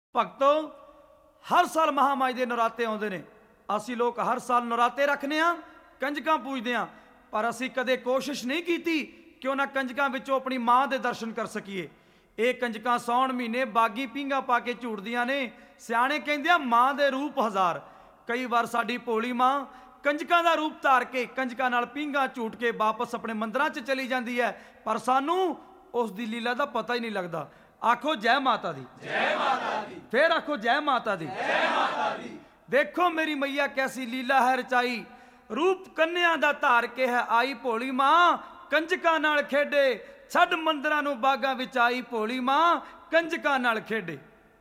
ਭਗਤੋ ਹਰ ਸਾਲ ਮਹਾਮਾਈ ਦੇ ਨਰਾਤੇ ਆਉਂਦੇ ਨੇ। ਅਸੀਂ ਲੋਕ ਹਰ ਸਾਲ ਨਰਾਤੇ ਰੱਖਨੇ ਆ, ਕੰਜਕਾਂ ਪੂਜਦੇ ਆ, ਪਰ ਅਸੀਂ ਕਦੇ ਕੋਸ਼ਿਸ਼ ਨਹੀਂ ਕੀਤੀ ਕਿ ਉਹਨਾਂ ਕੰਜਕਾਂ ਵਿੱਚੋਂ ਆਪਣੀ ਮਾਂ ਦੇ ਦਰਸ਼ਨ ਕਰ ਸਕੀਏ। ਇਹ ਕੰਜਕਾਂ ਸੌਣ ਮਹੀਨੇ ਬਾਗੀ ਪੀਂਘਾਂ ਪਾ ਕੇ ਝੂਟਦੀਆਂ ਨੇ। ਸਿਆਣੇ ਕਹਿੰਦੇ ਆ ਮਾਂ ਦੇ ਰੂਪ ਹਜ਼ਾਰ। ਕਈ ਵਾਰ ਸਾਡੀ ਭੋਲੀ ਮਾਂ ਕੰਜਕਾਂ ਦਾ ਰੂਪ ਧਾਰ ਕੇ ਕੰਜਕਾਂ ਨਾਲ ਪੀਂਘਾਂ ਝੂਟ ਕੇ ਵਾਪਸ ਆਪਣੇ ਮੰਦਰਾਂ 'ਚ ਚਲੀ ਜਾਂਦੀ ਹੈ, ਪਰ ਸਾਨੂੰ ਉਸ ਦੀ ਲੀਲਾ ਦਾ ਪਤਾ ਹੀ ਨਹੀਂ ਲੱਗਦਾ। ਆਖੋ ਜੈ ਮਾਤਾ ਦੀ, जय माता दी, फिर आखो जय माता दी। जय माता दी। देखो मेरी मैया कैसी लीला है रचाई, रूप कन्या दा धार के है आई भोली मां कंजकां नाल खेडे। छड मंदिरां नूं बागां विच आई भोली मां कंजकां नाल खेडे।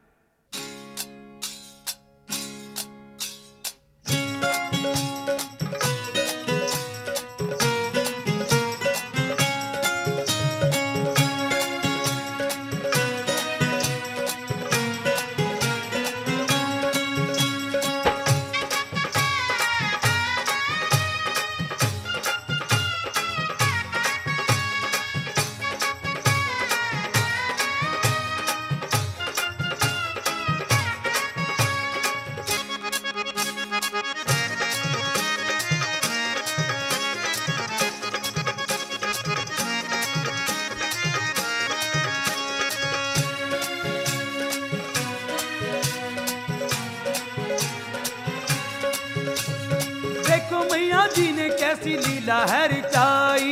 देखो मैया जी ने कैसी लीला है रचाई,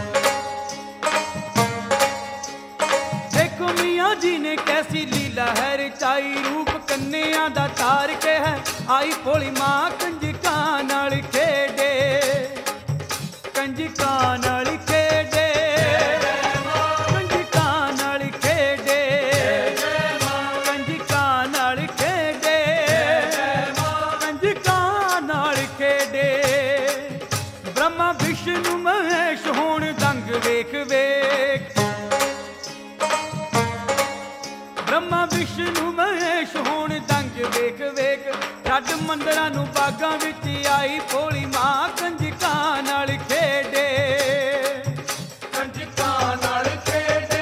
देखो मैया जी ने कैसी लीला है रचाई। रूप कन्या दा तार के है आई भोली मां कंजकां नाल खेडे, कंजकां नाल खेडे, कंजकां नाल खेडे, कंजकां नाल खेडे, कंजकां नाल खेडे। ब्रह्मा विष्णु महेश होण दंग वेख वेख, ब्रह्मा विष्णु महेश होण दंग वेख वेख। छड मंदरां नूं बागां विच आई भोली मां कंजकां नाल खेडे, कंजकां नाल खेडे,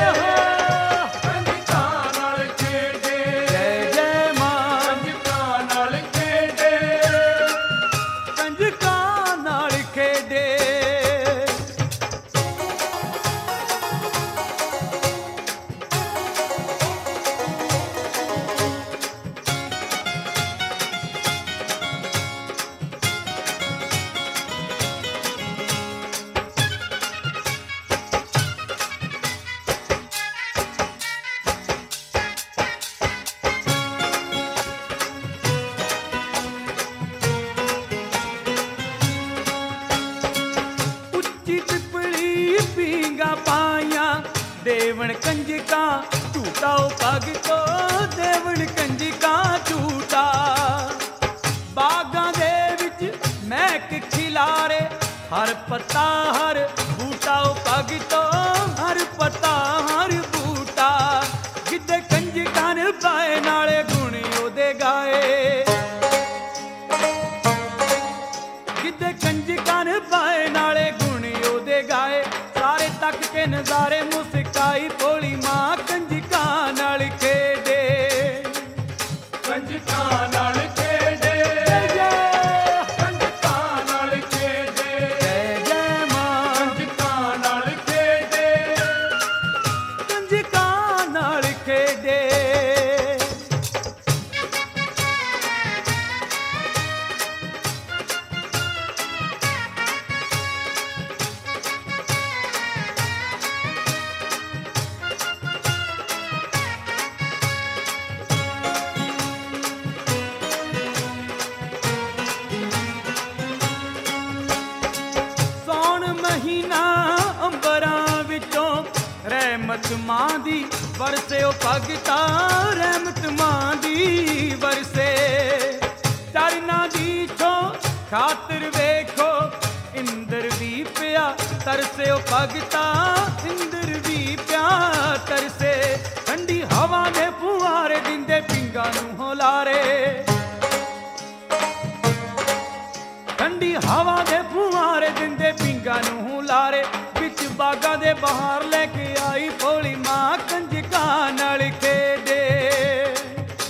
कंजकां नाल खेडे, जय जय मां कंजकां नाल खेडे, कंजकां नाल खेडे। ਉੱਚੀ ਤਿਪੜੀ ਪੀਂਘਾਂ ਪਾਈਆਂ ਦੇਵਣ ਕੰਜਕਾਂ ਝੂਟਾ ਉਹ ਭਗਤੋ ਦੇਵਣ ਕੰਜਕਾਂ ਝੂਟਾ। ਬਾਗਾਂ ਦੇ ਵਿੱਚ ਮਹਿਕ ਖਿਲਾਰੇ ਹਰ ਪੱਤਾ ਹਰ ਬੂਟਾ ਉਹ ਭਗਤੋ ਹਰ ਪੱਤਾ ਹਰ ਬੂਟਾ। ਜਿੱਦੇ ਕੰਜਕਾਂ ਨੇ ਪਾਏ ਨਾਲੇ ਗੁਣ ਉਹਦੇ ਗਾਏ, ਜਿੱਦੇ ਕੰਜਕਾਂ ਨੇ ਪਾਏ ਨਾਲੇ ਗੁਣ ਉਹਦੇ ਗਾਏ। ਸਾਰੇ ਤੱਕ ਕੇ ਨਜ਼ਾਰੇ ਮੁਸਕਾਈ ਭੋਲੀ ਮਾਂ ਕੰਜਕਾਂ ਨਾਲ ਖੇਡੇ, कंजकां नाल खेडे, कंजकां नाल खेडे, ਜੈ ਜੈ ਮਾਂ कंजकां नाल खेडे, ਕੰਜਕਾਂ ਨਾਲ ਖੇਡੇ। ਸੌਣ ਮਹੀਨਾ ਅੰਬਰਾਂ ਵਿੱਚੋਂ ਰਹਿਮਤ ਮਾਂ ਦੀ ਵਰਸੇ ਉਹ ਭਗਤਾ, ਰਹਿਮਤ ਮਾਂ ਦੀ ਵਰਸੇ। ਚਰਨਾਂ ਦੀ ਛੋ ਖਾਤਰ ਵੇਖੋ ਇੰਦਰ ਵੀ ਪਿਆ ਤਰਸੇ ਉਹ ਭਗਤਾ, ਇੰਦਰ ਵੀ ਪਿਆ ਤਰਸੇ। ਠੰਡੀ ਹਵਾ ਦੇ ਫੁਹਾਰੇ ਦਿੰਦੇ ਪਿੰਗਾਂ ਨੂੰ ਹੁਲਾਰੇ, ਠੰਡੀ ਹਵਾ ਦੇ ਫੁਹਾਰੇ ਦਿੰਦੇ ਪਿੰਗਾਂ ਨੂੰ ਹੁਲਾਰੇ। ਵਿੱਚ ਬਾਗਾਂ ਦੇ ਬਾਹਰ ਲੈ ਕੇ ਆਈ ਭੋਲੀ ਮਾਂ ਕੰਜਕਾਂ ਨਾਲ ਖੇਡੇ,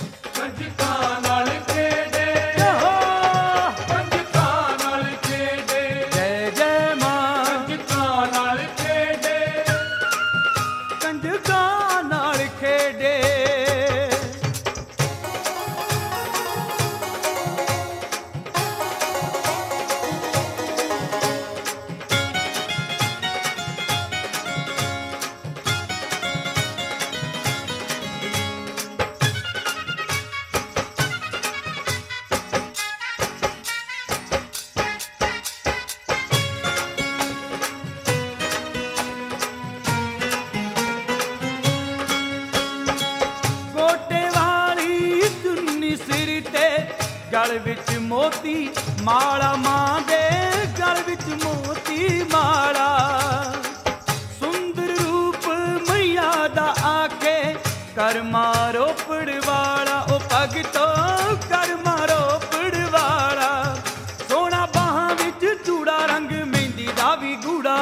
ਗਲ ਵਿੱਚ ਮੋਤੀ ਮਾਲਾ, ਮਾਂ ਦੇ ਗਲ ਵਿੱਚ ਮੋਤੀ ਮਾਲਾ। ਸੁੰਦਰ ਰੂਪ ਮਈਆ ਦਾ ਆਕੇ ਕਰ ਮਾਰੋ ਪੜਵਾਲਾ, ਉਹ ਭਗਤੋ ਕਰ ਮਾਰੋ ਪੜਵਾਲਾ। ਸੋਹਣਾ ਬਾਹਾਂ ਵਿੱਚ ਚੂੜਾ, ਰੰਗ ਮਹਿੰਦੀ ਦਾ ਵੀ ਗੂੜਾ।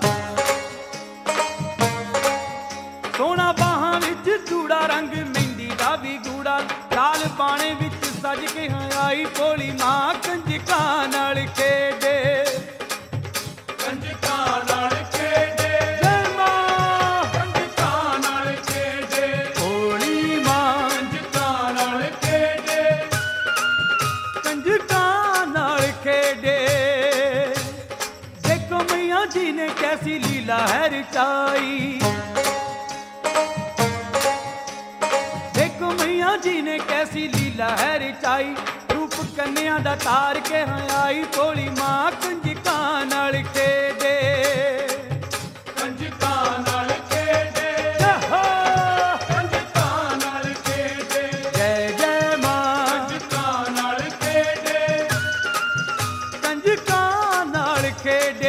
ਸੋਹਣਾ ਬਾਹਾਂ ਵਿੱਚ ਚੂੜਾ, ਰੰਗ ਮਹਿੰਦੀ ਦਾ ਵੀ ਗੂੜਾ। ਲਾਲ ਬਾਣੇ ਵਿੱਚ ਸਜ ਕੇ ਆਈ ਭੋਲੀ ਮਾਂ, ਕੰਜਕਾਂ ਨਾਲ ਖੇਡੇ। ਕੰਜਕਾਂ ਨਾਲ ਖੇਡੇ, ਜੈ ਮਾਂ ਕੰਜਕਾਂ ਨਾਲ ਖੇਡੇ, ਭੋਲੀ ਮਾਂ, ਕੰਜਕਾਂ ਨਾਲ ਖੇਡੇ, ਕੰਜਕਾਂ ਨਾਲ ਖੇਡੇ। ਦੇਖੋ ਮਈਆ ਜੀ ਨੇ ਕੈਸੀ ਲੀਲਾ ਹੈ ਰਚਾਈ, ਦੇਖੋ ਮਈਆ ਜੀ ਨੇ ਕੈਸੀ ਲੀਲਾ ਹੈ ਰਚਾਈ। ਰੂਪ ਕੰਨਿਆ ਦਾ ਤਾਰ ਕੇ ਆਈ ਭੋਲੀ ਮਾਂ, ਕੰਜਕਾਂ ਨਾਲ ਖੇਡੇ। ਕੰਜਕਾਂ ਨਾਲ ਖੇਡੇ, ਯਾਹੋ ਕੰਜਕਾਂ ਨਾਲ ਖੇਡੇ, ਜੈ ਜੈ ਮਾਂ, ਕੰਜਕਾਂ ਨਾਲ ਖੇਡੇ, ਕੰਜਕਾਂ ਨਾਲ ਖੇਡੇ।